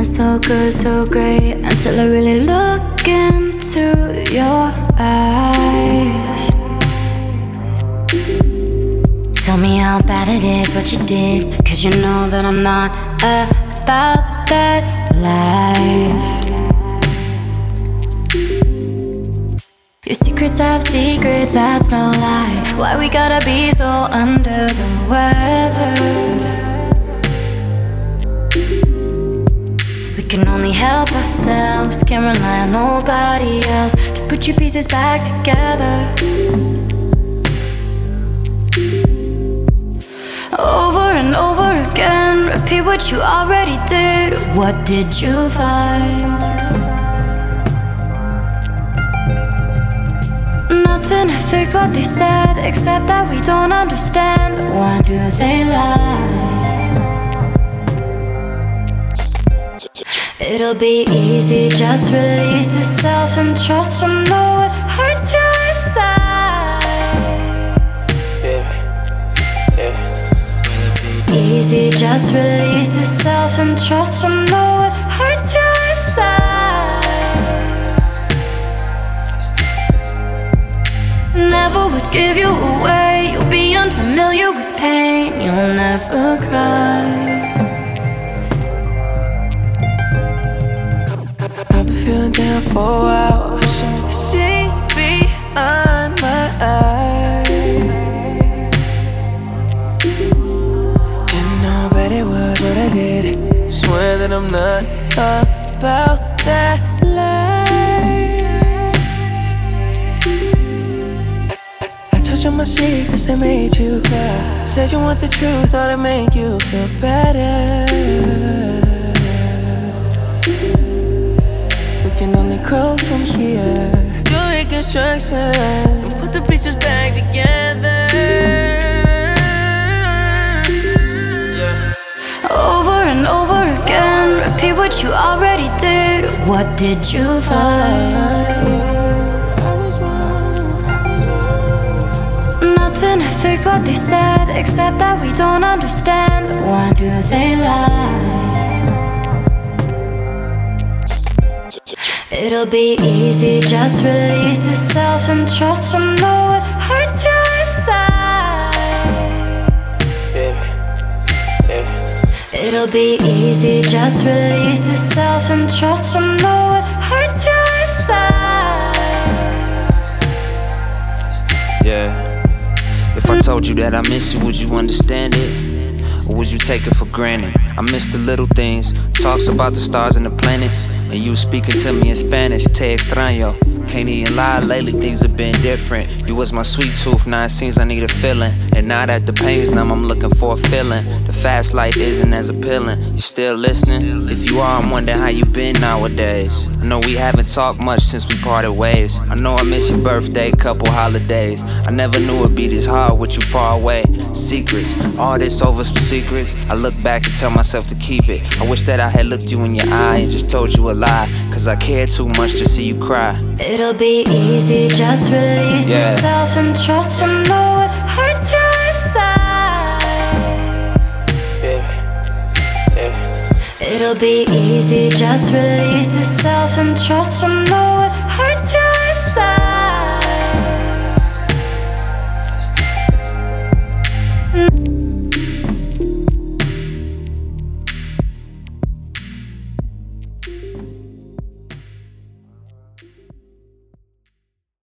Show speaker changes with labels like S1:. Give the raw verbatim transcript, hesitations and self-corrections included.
S1: So good, so great, until I really look into your eyes. Tell me how bad it is what you did, cause you know that I'm not about that life. Your secrets have secrets, that's no lie. Why we gotta be so under the weather? We can only help ourselves, can't rely on nobody else to put your pieces back together. Over and over again, repeat what you already did. What did you find? Nothing to fix what they said, except that we don't understand. Why do they lie? It'll be easy, just release yourself and trust them. Know it hurts you inside.
S2: Yeah, yeah.
S1: Easy, just release yourself and trust them. Know it hurts you inside. Never would give you away. You'll be unfamiliar with pain. You'll never cry.
S2: I've been feeling down for a while, wishing you could see behind my eyes. Didn't know, but it was what I did. Swear that I'm not about that life. I, I told you my secrets that made you cry. Said you want the truth, thought it'd make you feel better. Can only grow from here. Do reconstruction and put the pieces back together. Yeah.
S1: Over and over again, repeat what you already did. What did you find?
S2: I was wrong.
S1: Nothing to fix what they said, except that we don't understand. Why do they lie? It'll be easy, just release yourself and trust them. Know it hurts you inside.
S2: Yeah, yeah.
S1: It'll be easy, just release yourself and trust them. Know it hurts you inside.
S3: Yeah. If I told you that I miss you, would you understand it? Or would you take it for granted? I miss the little things, talks about the stars and the planets, and you speaking to me in Spanish. Te extraño. Can't even lie, lately things have been different. You was my sweet tooth, now it seems I need a feeling. And now that the pain's numb, I'm looking for a feeling. The fast life isn't as appealing. You still listening? If you are, I'm wondering how you been nowadays. I know we haven't talked much since we parted ways. I know I miss your birthday, couple holidays. I never knew it'd be this hard with you far away. Secrets, all this over some secrets. I look back and tell myself to keep it. I wish that I had looked you in your eye and just told you a lie, cause I care too much to see you cry.
S1: It'll be easy, just release
S3: Yeah.
S1: yourself and trust them. Know it hurts you inside.
S2: Yeah, yeah.
S1: It'll be easy, just release yourself and trust them. Know it hurts you